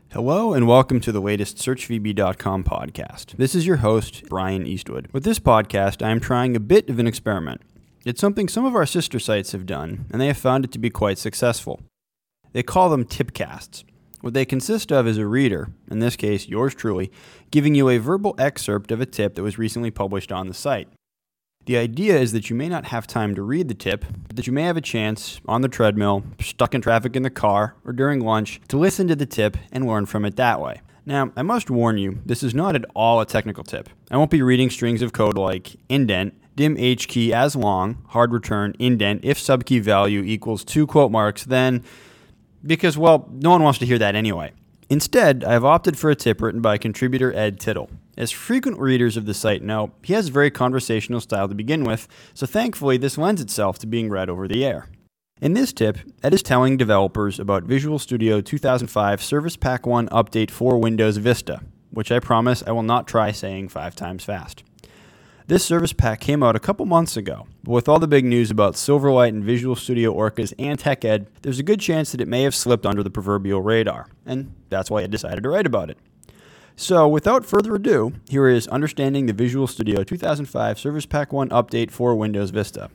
Hello and welcome to the latest SearchVB.com podcast. This is your host, Brian Eastwood. With this podcast, I am trying a bit of an experiment. It's something some of our sister sites have done, and they have found it to be quite successful. They call them tipcasts. What they consist of is a reader, in this case yours truly, giving you a verbal excerpt of a tip that was recently published on the site. The idea is that you may not have time to read the tip, but that you may have a chance, on the treadmill, stuck in traffic in the car, or during lunch, to listen to the tip and learn from it that way. Now, I must warn you, this is not at all a technical tip. I won't be reading strings of code like indent, dim H key as long, hard return, indent, if subkey value equals 2 quote marks, then, because, well, no one wants to hear that anyway. Instead, I have opted for a tip written by contributor Ed Tittle. As frequent readers of the site know, he has a very conversational style to begin with, so thankfully this lends itself to being read over the air. In this tip, Ed is telling developers about Visual Studio 2005 Service Pack 1 update for Windows Vista, which I promise I will not try saying 5 times fast. This service pack came out a couple months ago, but with all the big news about Silverlight and Visual Studio Orcas and TechEd, there's a good chance that it may have slipped under the proverbial radar, and that's why I decided to write about it. So, without further ado, here is Understanding the Visual Studio 2005 Service Pack 1 Update for Windows Vista.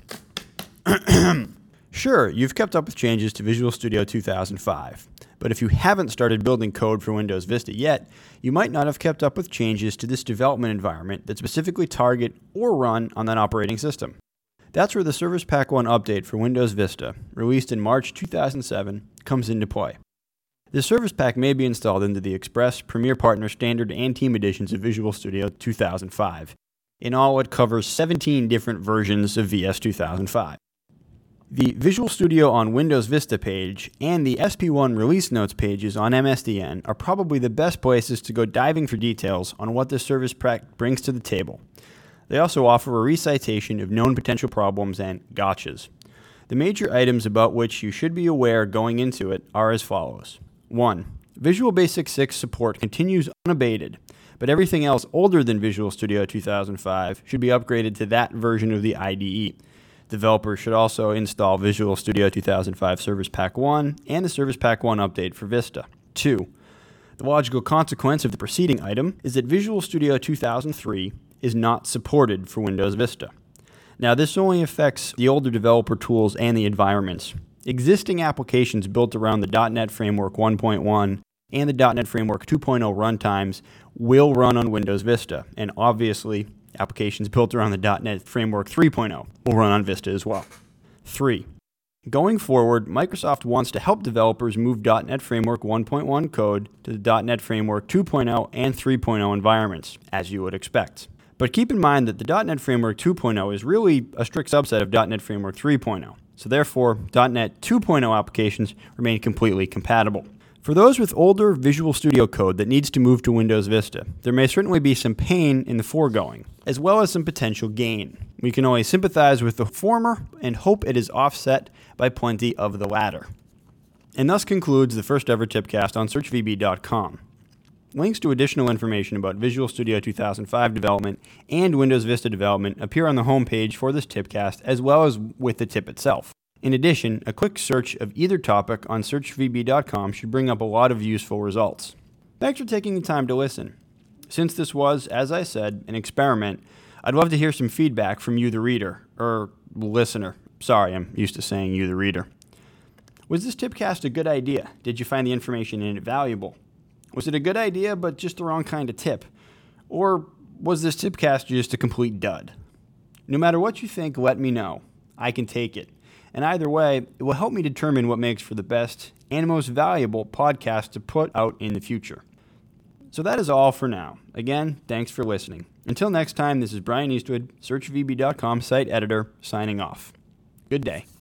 Sure, you've kept up with changes to Visual Studio 2005, but if you haven't started building code for Windows Vista yet, you might not have kept up with changes to this development environment that specifically target or run on that operating system. That's where the Service Pack 1 update for Windows Vista, released in March 2007, comes into play. This service pack may be installed into the Express, Premier Partner, Standard, and Team editions of Visual Studio 2005. In all, it covers 17 different versions of VS 2005. The Visual Studio on Windows Vista page and the SP1 release notes pages on MSDN are probably the best places to go diving for details on what this service pack brings to the table. They also offer a recitation of known potential problems and gotchas. The major items about which you should be aware going into it are as follows. 1. Visual Basic 6 support continues unabated, but everything else older than Visual Studio 2005 should be upgraded to that version of the IDE. Developers should also install Visual Studio 2005 Service Pack 1 and the Service Pack 1 update for Vista. 2. The logical consequence of the preceding item is that Visual Studio 2003 is not supported for Windows Vista. Now, this only affects the older developer tools and the environments. Existing applications built around the .NET Framework 1.1 and the .NET Framework 2.0 runtimes will run on Windows Vista, and obviously, applications built around the .NET Framework 3.0 will run on Vista as well. 3. Going forward, Microsoft wants to help developers move .NET Framework 1.1 code to the .NET Framework 2.0 and 3.0 environments, as you would expect. But keep in mind that the .NET Framework 2.0 is really a strict subset of .NET Framework 3.0. So therefore, .NET 2.0 applications remain completely compatible. For those with older Visual Studio code that needs to move to Windows Vista, there may certainly be some pain in the foregoing, as well as some potential gain. We can only sympathize with the former and hope it is offset by plenty of the latter. And thus concludes the first ever tipcast on SearchVB.com. Links to additional information about Visual Studio 2005 development and Windows Vista development appear on the homepage for this tipcast, as well as with the tip itself. In addition, a quick search of either topic on SearchVB.com should bring up a lot of useful results. Thanks for taking the time to listen. Since this was, as I said, an experiment, I'd love to hear some feedback from you, the reader, or listener. Sorry, I'm used to saying you, the reader. Was this tipcast a good idea? Did you find the information in it valuable? Was it a good idea, but just the wrong kind of tip? Or was this tipcast just a complete dud? No matter what you think, let me know. I can take it. And either way, it will help me determine what makes for the best and most valuable podcast to put out in the future. So that is all for now. Again, thanks for listening. Until next time, this is Brian Eastwood, SearchVB.com site editor, signing off. Good day.